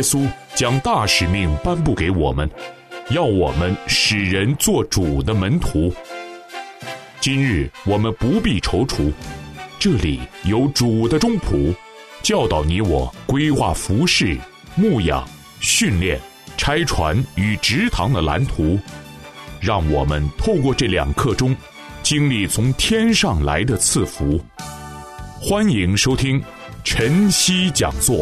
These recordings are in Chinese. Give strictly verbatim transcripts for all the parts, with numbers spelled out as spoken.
稣将大使命颁布给我们，要我们使人做主的门徒。今日我们不必踌躇，这里有主的中仆，教导你我规划服事、牧养、训练、拆船与植堂的蓝图，让我们透过这两刻钟，经历从天上来的赐福。欢迎收听晨曦讲座。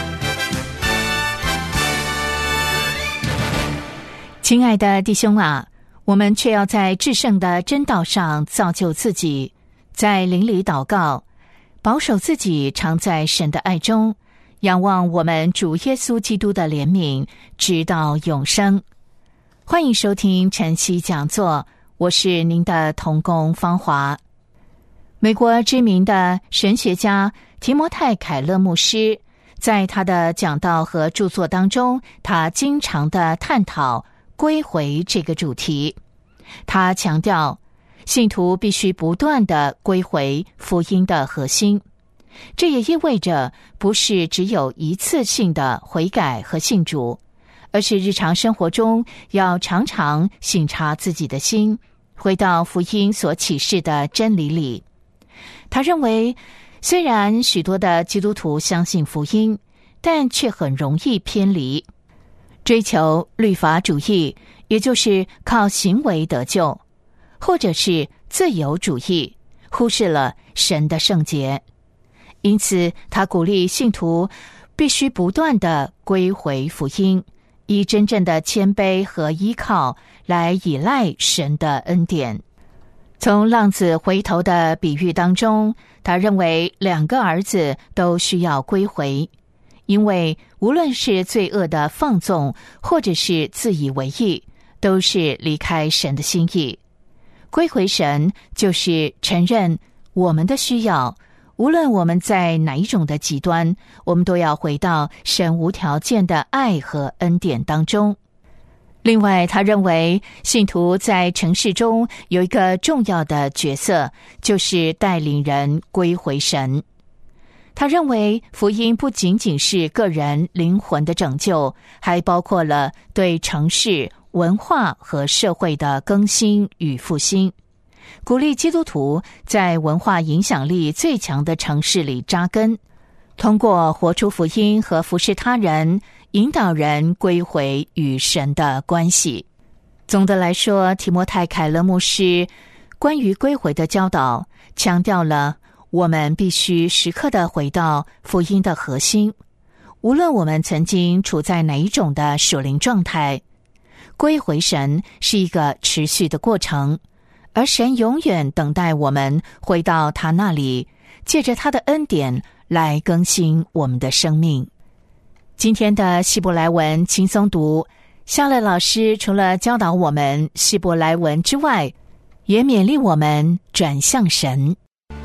亲爱的弟兄啊，我们却要在至圣的真道上造就自己，在灵里祷告，保守自己常在神的爱中，仰望我们主耶稣基督的怜悯，直到永生。欢迎收听晨曦讲座，我是您的同工芳华。美国知名的神学家提摩太·凯勒牧师在他的讲道和著作当中，他经常的探讨归回这个主题。他强调信徒必须不断地归回福音的核心，这也意味着不是只有一次性的悔改和信主，而是日常生活中要常常省察自己的心，回到福音所启示的真理里。他认为，虽然许多的基督徒相信福音，但却很容易偏离，追求律法主义，也就是靠行为得救，或者是自由主义，忽视了神的圣洁。因此，他鼓励信徒必须不断地归回福音，以真正的谦卑和依靠来依赖神的恩典。从浪子回头的比喻当中，他认为两个儿子都需要归回，因为无论是罪恶的放纵，或者是自以为意，都是离开神的心意。归回神就是承认我们的需要，无论我们在哪一种的极端，我们都要回到神无条件的爱和恩典当中。另外，他认为信徒在城市中有一个重要的角色，就是带领人归回神。他认为福音不仅仅是个人灵魂的拯救，还包括了对城市、文化和社会的更新与复兴，鼓励基督徒在文化影响力最强的城市里扎根，通过活出福音和服侍他人，引导人归回与神的关系。总的来说，提摩太·凯勒牧师关于归回的教导，强调了我们必须时刻地回到福音的核心，无论我们曾经处在哪一种的属灵状态，归回神是一个持续的过程，而神永远等待我们回到他那里，借着他的恩典来更新我们的生命。今天的希伯来文轻松读，夏乐老师除了教导我们希伯来文之外，也勉励我们转向神。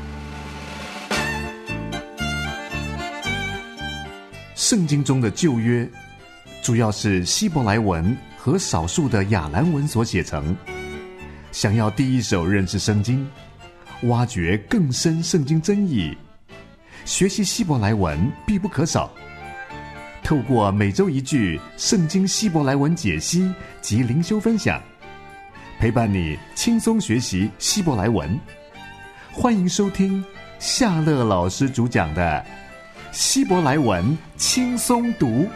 圣经中的旧约主要是希伯来文和少数的亚兰文所写成。想要第一手认识圣经，挖掘更深圣经真意，学习希伯来文必不可少。透过每周一句圣经希伯来文解析及灵修分享，陪伴你轻松学习希伯来文。欢迎收听夏乐老师主讲的希伯来文轻松读。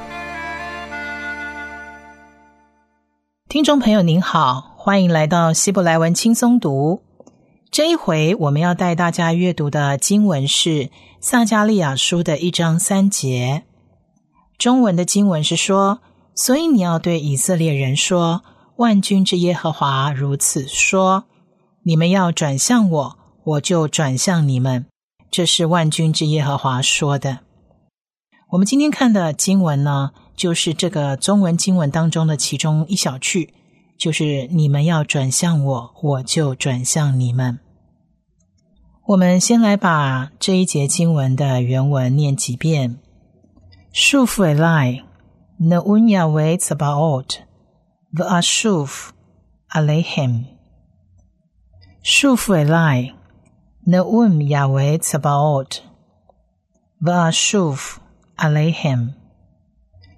听众朋友您好，欢迎来到希伯来文轻松读。这一回我们要带大家阅读的经文是撒迦利亚书的一章三节。中文的经文是说，所以你要对以色列人说，万军之耶和华如此说，你们要转向我，我就转向你们，这是万军之耶和华说的。我们今天看的经文呢，就是这个中文经文当中的其中一小句，就是你们要转向我，我就转向你们。我们先来把这一节经文的原文念几遍。שוב אליי, נאום יהוה צבאות, ואשוב עליהם. שוב אליי, נאום יהוה צבאות, ואשוב עליהם.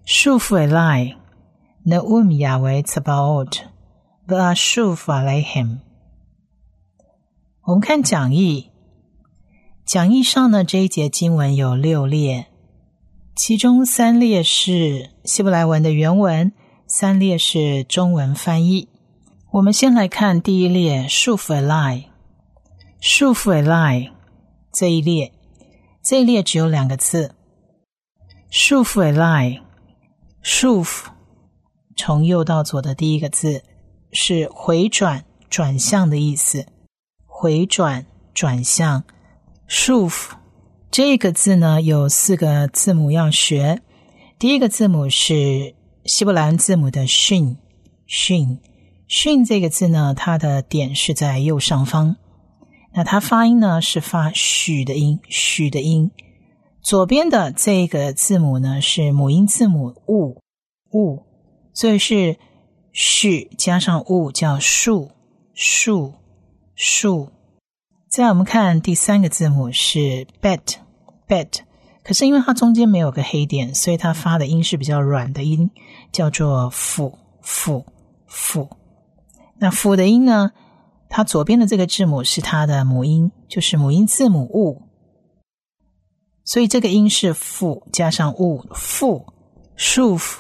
Shuf Elai Na'um Yahweh Tzebaot V'ashuf Aleichem。我们看讲义，讲义上呢这一节经文有六列，其中三列是希伯来文的原文，三列是中文翻译。我们先来看第一列 Shuf Elai Shuf Elai 这一列，这一列只有两个字 Shuf Elai Shuf 从右到左的第一个字是回转转向的意思，回转转向 Shuf 这个字呢有四个字母要学，第一个字母是希伯来文字母的讯讯讯这个字呢它的点是在右上方，那它发音呢是发许的音许的音，左边的这个字母呢是母音字母 u u， 所以是许加上 u 叫树树树。再来我们看第三个字母是 bet bet， 可是因为它中间没有个黑点，所以它发的音是比较软的音，叫做辅辅辅。那辅的音呢，它左边的这个字母是它的母音，就是母音字母 u， 所以这个音是辅加上 u 辅 shuf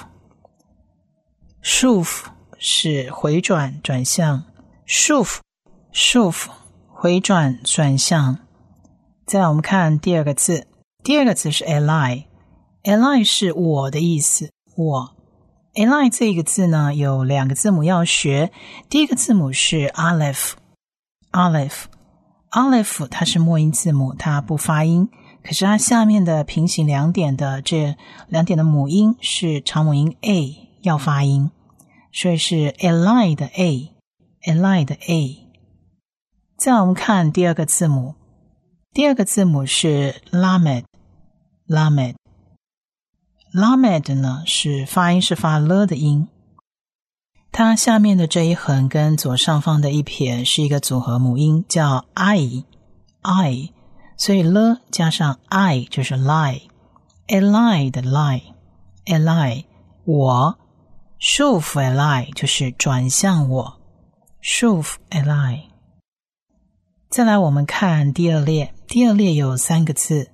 shuf 是回转转向 shuf shuf 回转转向。再来我们看第二个字，第二个字是 Elai Elai 是我的意思，我Elai 这个字呢有两个字母要学，第一个字母是 Aleph Aleph Aleph 它是末音字母，它不发音，可是它下面的平行两点的这两点的母音是长母音 A 要发音，所以是 Elai 的 A Elai 的 A。 再来我们看第二个字母，第二个字母是 Lamed Lamed Lamed 呢是发音是发了的音，它下面的这一横跟左上方的一撇是一个组合母音叫 I I， 所以了加上 I 就是 lie Elai 的 lie Elai 我 Shuf Elai 就是转向我 Shuf Elai。 再来我们看第二列，第二列有三个字，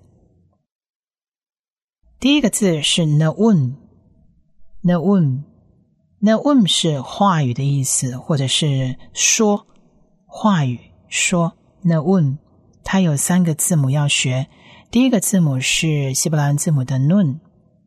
第一个字是 Na'um Na'um Na'um 是话语的意思，或者是说话语说 Na'um， 它有三个字母要学，第一个字母是希伯来文字母的 Nun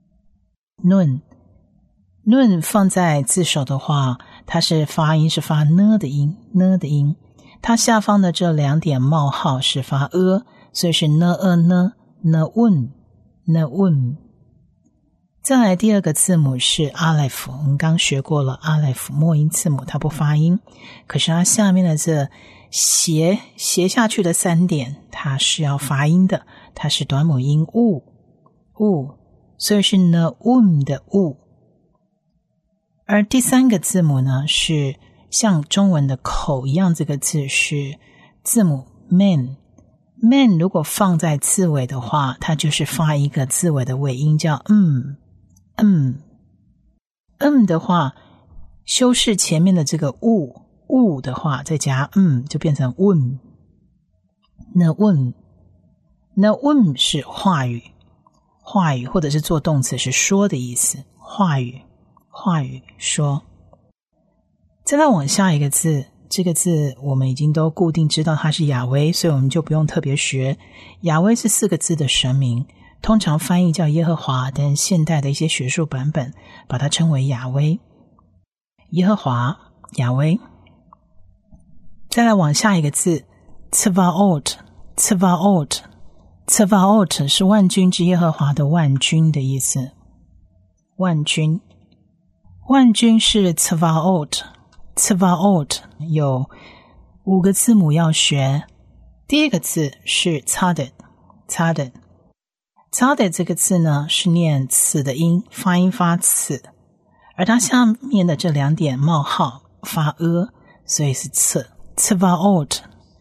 Nun Nun 放在字首的话，它是发音是发呢的音呢的音，它下方的这两点冒号是发呃，所以是呢呃呢 Na'um Na'um。 再来第二个字母是 Aleph， 我们刚学过了 Aleph 末音字母它不发音，可是它下面的这斜斜下去的三点它是要发音的，它是短母音 u u， 所以是 Na'um 的 u。 而第三个字母呢是像中文的口一样，这个字是字母 man man 如果放在字尾的话，它就是发一个字尾的尾音叫嗯嗯嗯的话，修饰前面的这个 u u 的话再加嗯就变成 un。 那 un 那 un 是话语话语或者是做动词是说的意思，话语话语说。再来往下一个字，这个字我们已经都固定知道它是雅威，所以我们就不用特别学。雅威是四个字的神名，通常翻译叫耶和华，但现代的一些学术版本把它称为雅威。耶和华雅威。再来往下一个字 Tzebaot Tzebaot Tzebaot 是万军之耶和华的万军的意思，万军万军是 Tzebaot Tzebaot 有五个字母要学，第一个字是 Tzadet Tzadet Tzadet 这个字呢是念此的音，发音发此，而它下面的这两点冒号发呃，所以是次 Tzebaot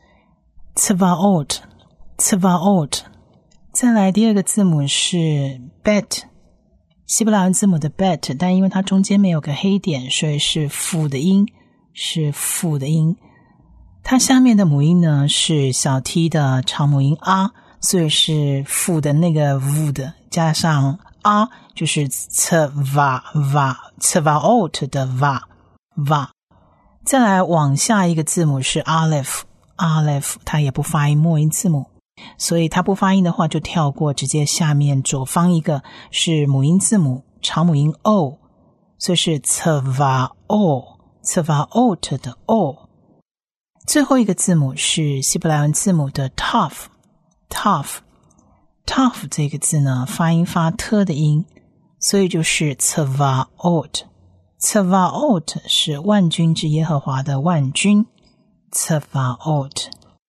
Tzebaot Tzebaot。 再来第二个字母是 bet 希伯来文字母的 bet， 但因为它中间没有个黑点，所以是辅的音，是辅的音。它下面的母音呢是小 t 的长母音 r， 所以是辅的那个 v 的加上 r， 就是 tsva va tsvaot 的 va va。再来往下一个字母是 aleph aleph， 它也不发音末音字母，所以它不发音的话就跳过，直接下面左方一个是母音字母长母音 o， 所以是 tsvaot tsvaot 的 o。 最后一个字母是希伯来文字母的 taf taf taf 这个字呢发音发特的音，所以就是 tsvaot tsvaot 是万军之耶和华的万军 tsvaot。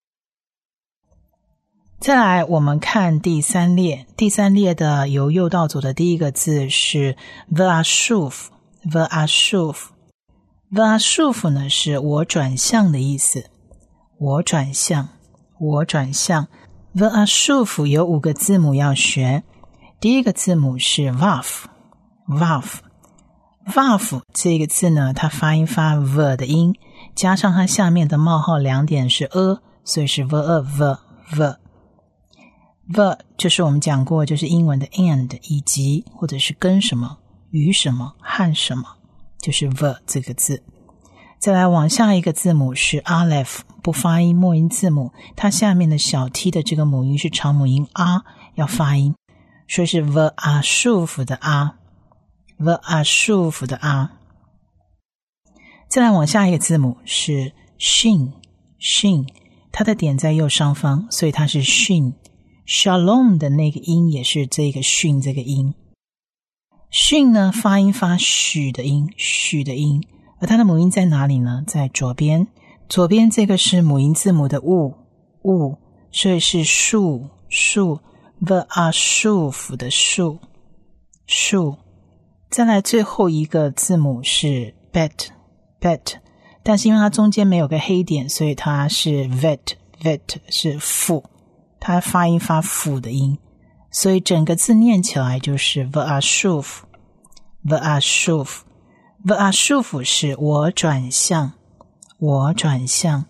再来我们看第三列，第三列的由右到左的第一个字是 v'ashuv v'ashuv v'ashuv 呢是我转向的意思，我转向我转向 v'ashuv 有五个字母要学，第一个字母是 vav vav vav 这个字呢它发音发 v 的音，加上它下面的冒号两点是 a， 所以是 v a v v v 就是我们讲过就是英文的 and 以及或者是跟什么与什么和什么，就是 v 这个字。再来往下一个字母是 aleph， 不发音末音字母，它下面的小 t 的这个母音是长母音 r， 要发音，所以是 v'ashuv 的 r v'ashuv 的 r。 再来往下一个字母是 shin shin， 它的点在右上方，所以它是 shin shalom 的那个音也是这个 shin 这个音。shin 呢发音发许的音许的音，而它的母音在哪里呢？在左边，左边这个是母音字母的 u u， 所以是树树 v'ashuv 的树树。再来最后一个字母是 bet bet， 但是因为它中间没有个黑点，所以它是 vet vet 是辅，它发音发辅的音，所以整个字念起来就是 v'ashuv v'ashuv v'ashuv 是我转向我转向。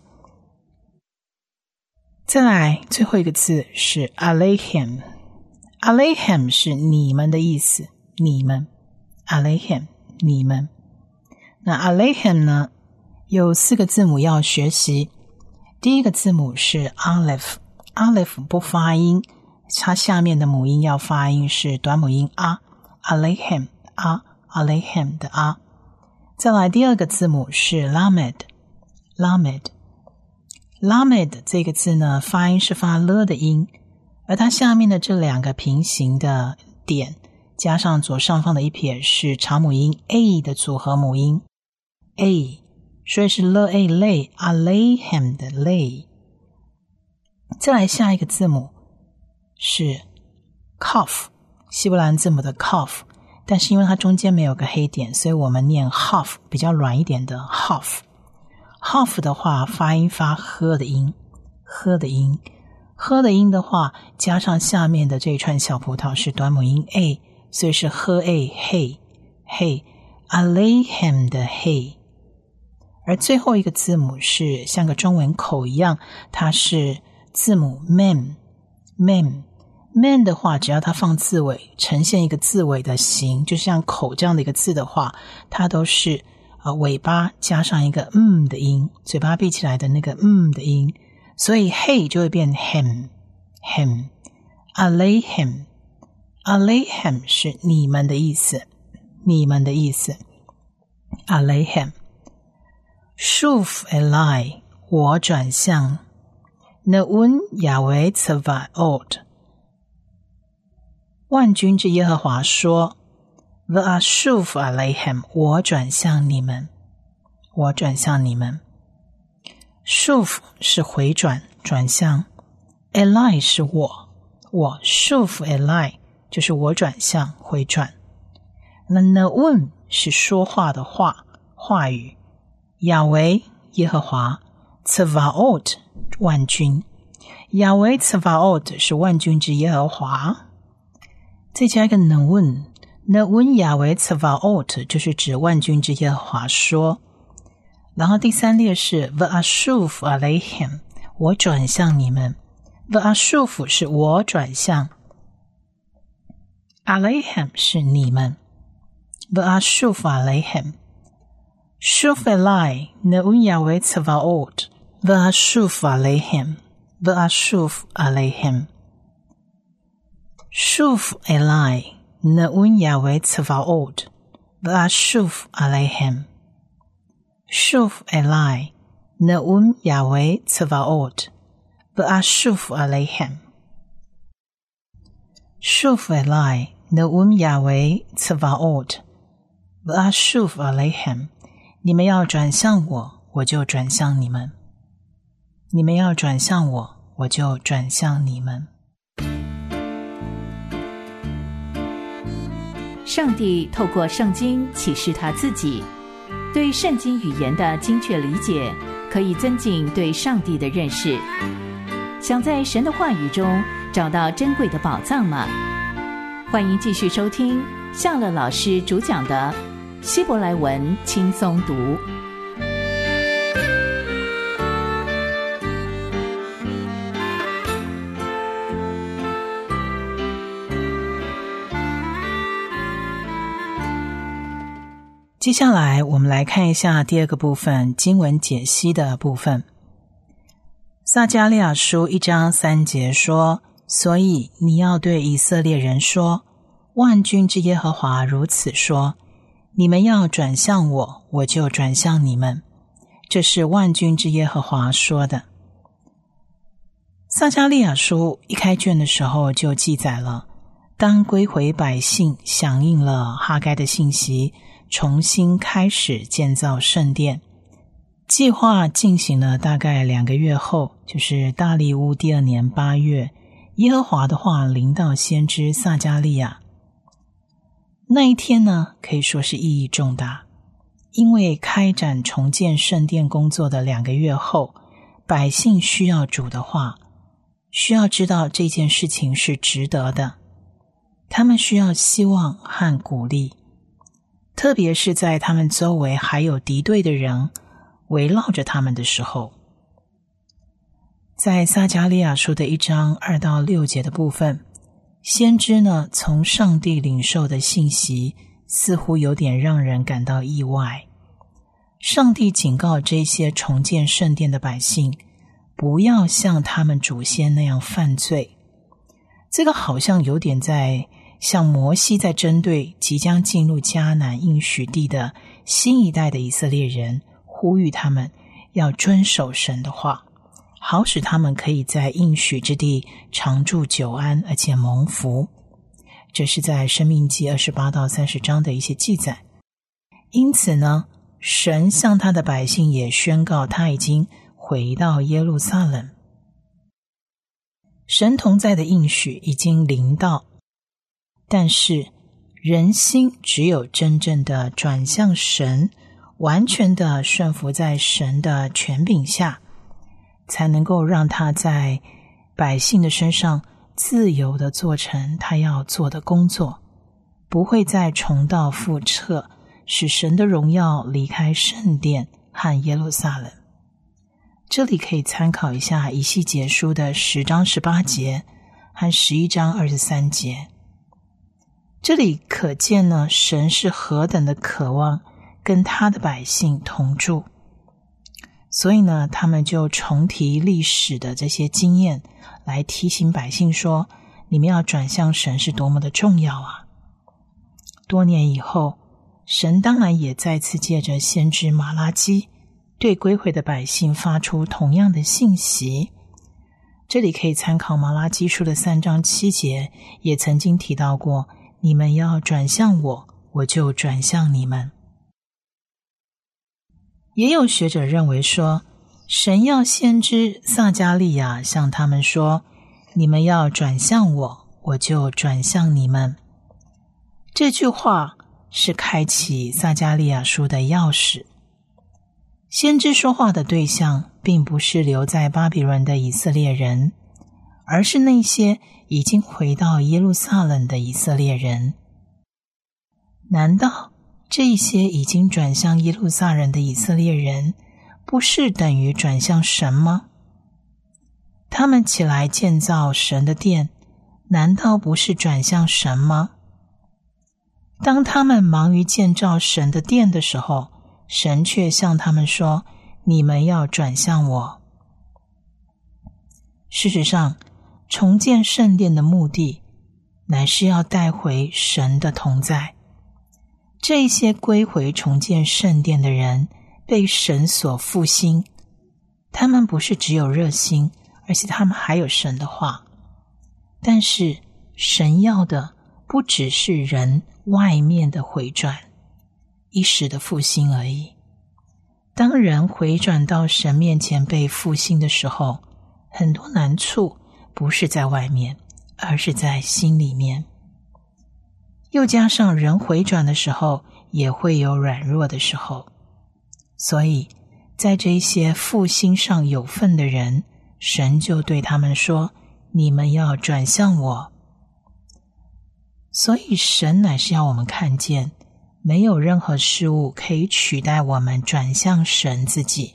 再来最后一个字是 aleichem aleichem 是你们的意思，你们 aleichem 你们。那 aleichem 呢有四个字母要学习，第一个字母是 aleph aleph 不发音，它下面的母音要发音是短母音 a aleichem a aleichem 的 a。 再来第二个字母是 lamed lamed lamed 这个字呢发音是发了的音，而它下面的这两个平行的点加上左上方的一撇是长母音 a 的组合母音 a， 所以是 了 a 类 aleichem 的类。再来下一个字母是 kaf 希伯来文字母的 kaf， 但是因为它中间没有个黑点，所以我们念 half 比较软一点的 half half 的话发音发呵的音呵的音呵的音的话加上下面的这一串小葡萄是短母音 a， 所以是呵 a 嘿嘿 aleichem 的嘿。而最后一个字母是像个中文口一样，它是字母 mem mem mem 的话只要它放字尾呈现一个字尾的形，就像口这样的一个字的话，它都是呃尾巴加上一个嗯的音，嘴巴闭起来的那个嗯的音，所以 hey 就会变 hem hem aleichem aleichem 是你们的意思，你们的意思 aleichem shuv elai 我转向 Ne'un Yahweh Tzvaot 万军之耶和华说 V'ashuv aleichem 我转向你们我转向你们 Shuv 是回转转向 Elai 是我我 Shuv Elai 就是我转向回转。那 Ne'un 是说话的话话语，亚维耶和华 Tzvaot 万军，亚维 Tzvaot 是万军之耶和华。再加一个 Ne'un Ne'un Yahweh Tzvaot 就是指万军之耶和华说。然后第三列是 V'ashuv Aleichem 我转向你们， V'ashuv 是我转向， Aleichem 是你们， V'ashuv Aleichem Shuv Elai Ne'un Yahweh Tzvaot V'ashuv Aleichem V'ashuv Aleichem Shuv Elai Ne'un Yahweh Tzvaot V'ashuv Aleichem Shuv Elai Ne'un Yahweh Tzvaot V'ashuv Aleichem Shuv Elai Ne'un Yahweh Tzvaot V'ashuv Aleichem 你们要转向我，我就转向你们。你们要转向我，我就转向你们。 上帝透过圣经启示他自己，对圣经语言的精确理解可以增进对上帝的认识。想在神的话语中找到珍贵的宝藏吗？欢迎继续收听夏乐老师主讲的希伯来文轻松读。 接下来我们来看一下第二个部分，经文解析的部分。撒迦利亚书一章三节说，所以你要对以色列人说，万军之耶和华如此说，你们要转向我，我就转向你们。这是万军之耶和华说的。撒迦利亚书一开卷的时候就记载了，当归回百姓响应了哈该的信息，重新开始建造圣殿。计划进行了大概两个月后，就是大利乌第二年八月，耶和华的话临到先知撒迦利亚。那一天呢，可以说是意义重大，因为开展重建圣殿工作的两个月后，百姓需要主的话，需要知道这件事情是值得的，他们需要希望和鼓励，特别是在他们周围还有敌对的人围绕着他们的时候。在撒迦利亚书的一章二到六节的部分，先知呢从上帝领受的信息似乎有点让人感到意外。上帝警告这些重建圣殿的百姓，不要像他们祖先那样犯罪。这个好像有点在像摩西在针对即将进入迦南应许地的新一代的以色列人，呼吁他们要遵守神的话，好使他们可以在应许之地常住久安，而且蒙福。这是在申命记二十八到三十章的一些记载。因此呢，神向他的百姓也宣告他已经回到耶路撒冷。神同在的应许已经临到，但是人心只有真正的转向神，完全的顺服在神的权柄下，才能够让他在百姓的身上自由地做成他要做的工作，不会再重蹈覆辙，使神的荣耀离开圣殿和耶路撒冷。这里可以参考一下以西结书的十章十八节和十一章二十三节。这里可见呢，神是何等的渴望跟他的百姓同住。所以呢，他们就重提历史的这些经验，来提醒百姓说，你们要转向神是多么的重要啊。多年以后，神当然也再次借着先知马拉基对归回的百姓发出同样的信息。这里可以参考马拉基书的三章七节，也曾经提到过，你们要转向我，我就转向你们。也有学者认为说，神要先知撒迦利亚向他们说，你们要转向我，我就转向你们。这句话是开启撒迦利亚书的钥匙。先知说话的对象并不是留在巴比伦的以色列人，而是那些已经回到耶路撒冷的以色列人。 难道这些已经转向耶路撒冷的以色列人，不是等于转向神吗？他们起来建造神的殿，难道不是转向神吗？当他们忙于建造神的殿的时候，神却向他们说，你们要转向我。事实上，重建圣殿的目的乃是要带回神的同在。这些归回重建圣殿的人被神所复兴，他们不是只有热心，而且他们还有神的话。但是神要的不只是人外面的回转，一时的复兴而已。当人回转到神面前被复兴的时候，很多难处不是在外面，而是在心里面。又加上人回转的时候也会有软弱的时候，所以在这些复兴上有份的人，神就对他们说，你们要转向我。所以神乃是要我们看见，没有任何事物可以取代我们转向神自己。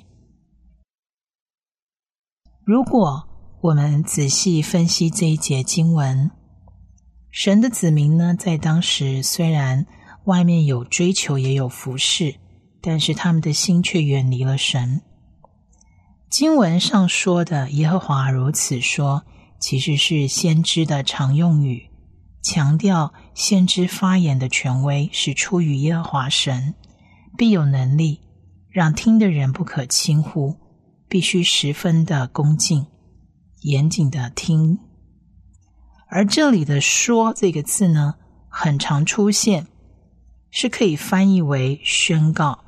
如果我们仔细分析这一节经文，神的子民呢，在当时虽然外面有追求也有服侍，但是他们的心却远离了神。经文上说的耶和华如此说，其实是先知的常用语，强调先知发言的权威是出于耶和华神，必有能力让听的人不可轻忽，必须十分的恭敬，严谨的听。而这里的说这个字呢，很常出现，是可以翻译为宣告。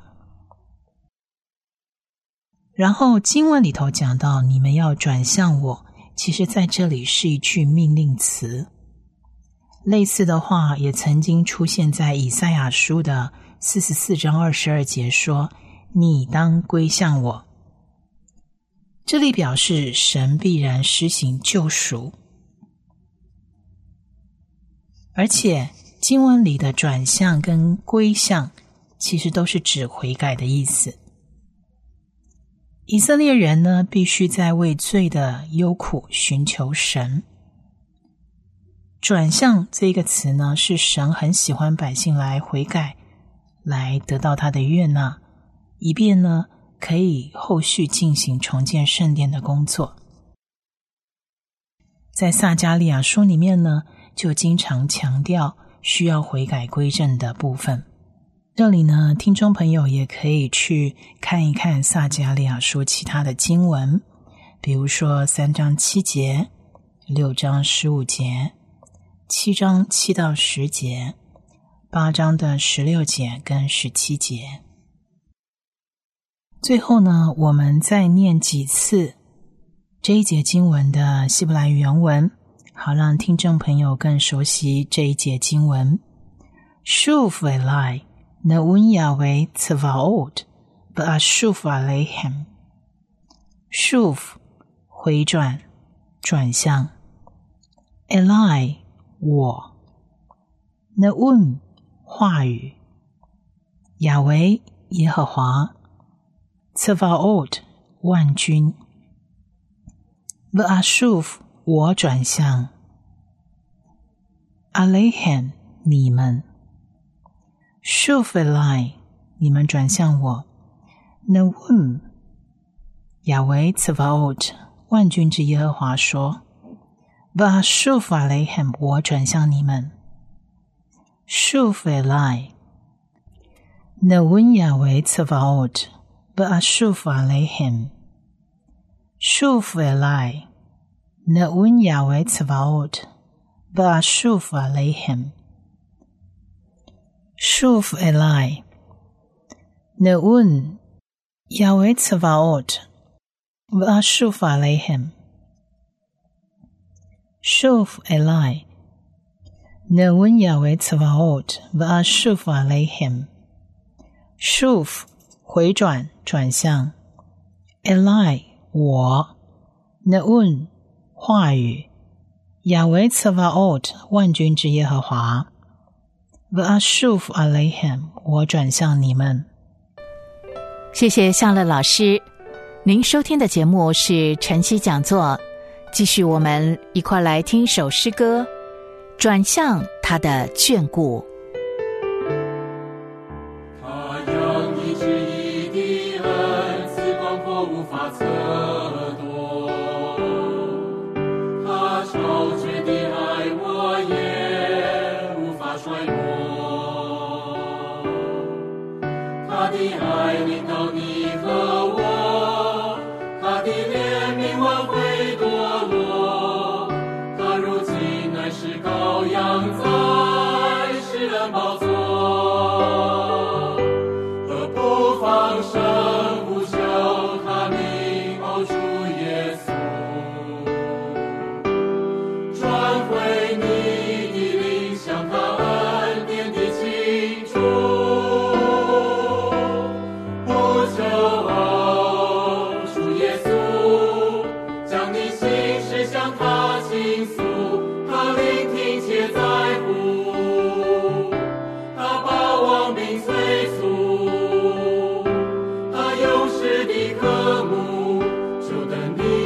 然后经文里头讲到你们要转向我，其实在这里是一句命令词。类似的话也曾经出现在以赛亚书的四十四章二十二节，说你当归向我。这里表示神必然施行救赎，而且经文里的转向跟归向其实都是指悔改的意思。以色列人呢，必须在为罪的忧苦寻求神。转向这个词呢，是神很喜欢百姓来悔改，来得到他的悦纳，以便呢可以后续进行重建圣殿的工作。在撒迦利亚书里面呢，就经常强调需要悔改归正的部分。这里呢，听众朋友也可以去看一看撒迦利亚书其他的经文，比如说三章七节、六章十五节、七章七到十节、八章的十六节跟十七节。最后呢，我们再念几次这一节经文的希伯来原文，好让听众朋友更熟悉这一节经文。Shuv elai na'un Yahweh tzvaot ba'ashuv aleichem。 Shuv 回转，转向。elai 我。na'un 话语。亚维耶和华。tzvaot 万军。ba'ashuv 我转向。aleichem 你们。shuv elai 你们转向我。na'un 亚维 tzvaot 万军之耶和华说。ba'ashuv aleichem 我转向你们。shuv elai na'un 亚维 tzvaot ba'ashuv aleichem。 shuv elai na'un 亚维 tzvaot ba'ashuv aleichem。 shuv elai na'un 亚维 tzvaot ba'ashuv aleichem。 shuv elai na'un 亚维 tzvaot ba'ashuv aleichem。 shuv 回转，转向。elai 我。na'un 话语。亚维 tzvaot 万军之耶和华。 V'ashuf aleichem， 我转向你们。 谢谢夏乐老师。您收听的节目是晨曦讲座，继续我们一块来听首诗歌，转向他的眷顾。 他养你旨意的恩赐广阔无法测度，他超绝的爱我也无法衰落，他的爱领导你和我，他的怜悯挽回堕落，他如今乃是羔羊在世人宝座，何不放声呼求他名，哦主耶稣，转回你的灵，向他恩典的倾注，不求哦主耶稣，将你心事向他倾诉，他聆听且在乎，他把亡命催促，他有时的渴慕，就等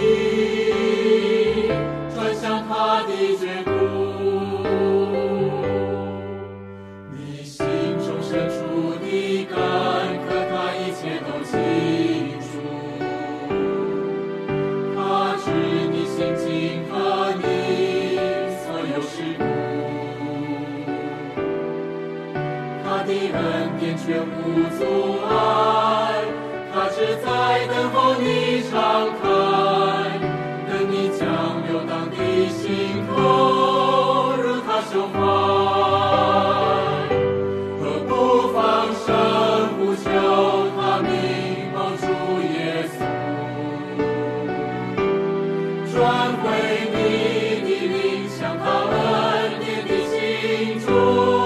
你转向他的眷顾，你心中深处的感渴，他一切都清楚，他知你心境和你所有事故，他的恩典全无阻碍，他只在等候你敞开，等你将流荡的心投入他胸怀，何不放声呼求他名，哦主耶稣，转回你的灵，向他恩典的倾注，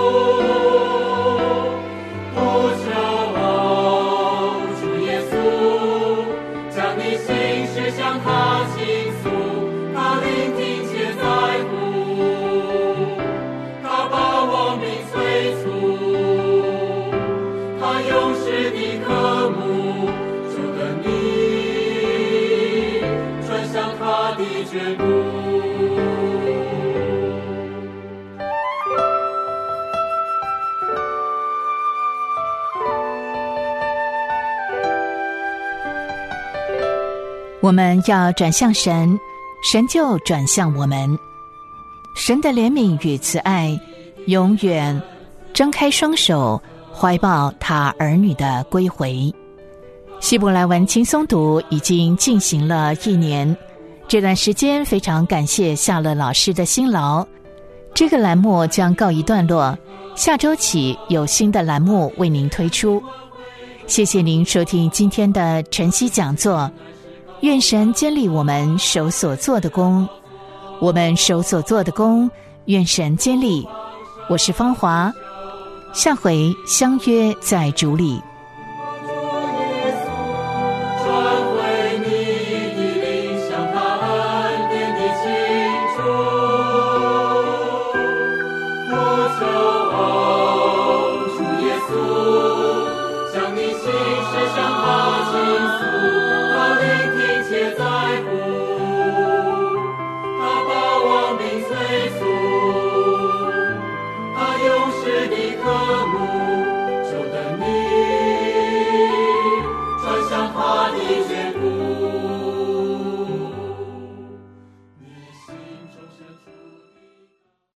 不求哦主耶稣，将你心事向他倾诉，他聆听且在乎，他把亡命催促，他有时的渴慕，就等你转向他的眷顾。 我们要转向神，神就转向我们。神的怜悯与慈爱永远张开双手，怀抱他儿女的归回。希伯来文轻松读已经进行了一年，这段时间非常感谢夏乐老师的辛劳。这个栏目将告一段落，下周起有新的栏目为您推出。谢谢您收听今天的晨曦讲座，愿神坚立我们手所做的工，我们手所做的工，愿神坚立。我是芳华，下回相约在主里。